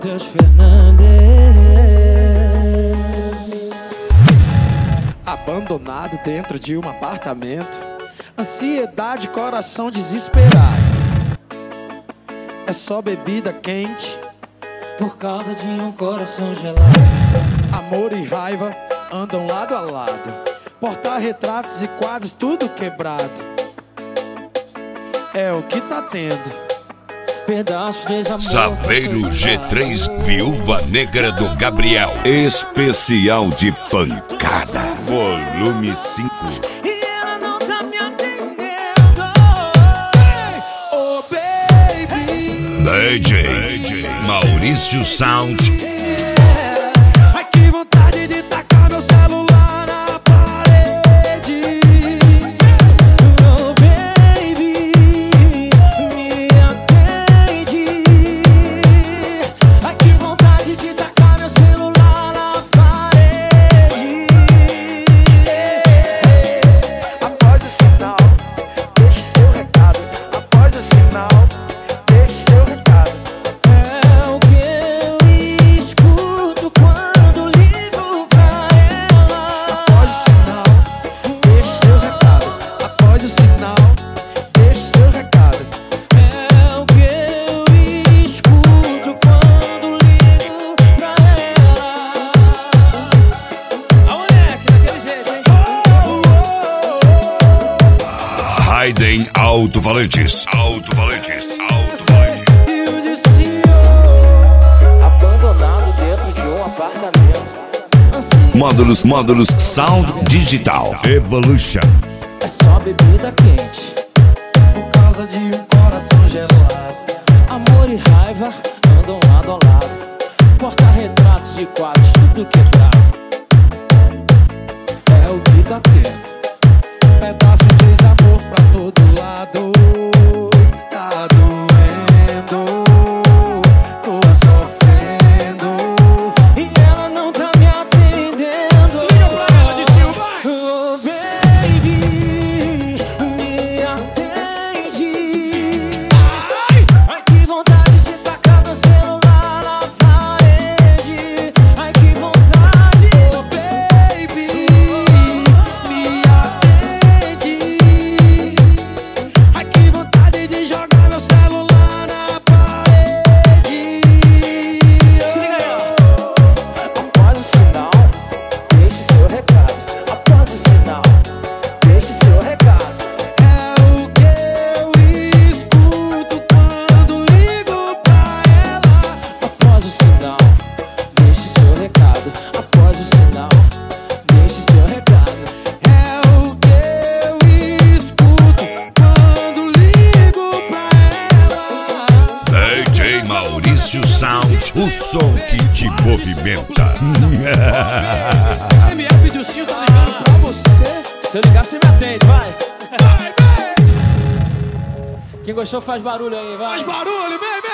Matheus Fernandes. Abandonado dentro de um apartamento, ansiedade, coração desesperado. É só bebida quente Por causa de um coração gelado. Amor e raiva andam lado a lado. Porta-retratos e quadros tudo quebrado. É o que tá tendo. Pedaços de desamor. Saveiro G3, Viúva Negra do Gabriel. Especial de pancada. Volume 5. E ela não tá me atendendo. Oh baby, DJ Maurício Sound. ai que vontade de tacar meu celular na parede. Oh baby, me atende. Ai que vontade de tacar meu celular na parede. Após o sinal, deixe seu recado. Após o sinal, deixe seu recado. É o que eu escuto quando ligo pra ela. Após o sinal, deixe seu recado. Após o sinal, deixe seu recado. É o que eu escuto quando ligo pra ela. A moleque, daquele jeito, hein? Raiden Alto-Falantes. Alto-Falantes. E o destino Abandonado dentro de um apartamento. Módulos Sound Digital Evolution. É só bebida quente. por causa de um coração gelado. Amor e raiva andam lado a lado. Porta-retratos de quadros, tudo quebrado. É o que tá tendo. Pedaço de desamor pra todo lado. Tá doendo, tô sofrendo. E ela não tá me atendendo. Liga pra ela, Distinho, vai! Oh baby, me atende. Ai que vontade de tacar meu celular na parede. Ai que vontade. Oh baby, me atende. Ai que vontade de jogar meu celular na parede. Se liga aí, ó. Após o sinal, deixe seu recado. Após o sinal, deixe seu recado. É o que eu escuto quando ligo pra ela. Após o sinal, deixe seu recado. Após o sinal, deixe seu recado. É o que eu escuto quando ligo pra ela. DJ Maurício Sound. O som que te movimenta. MF Dilcinho tá ligando pra você. Se eu ligar, você me atende, vai. Vai, vai! Quem gostou faz barulho aí, vai. Faz barulho, vem, vem!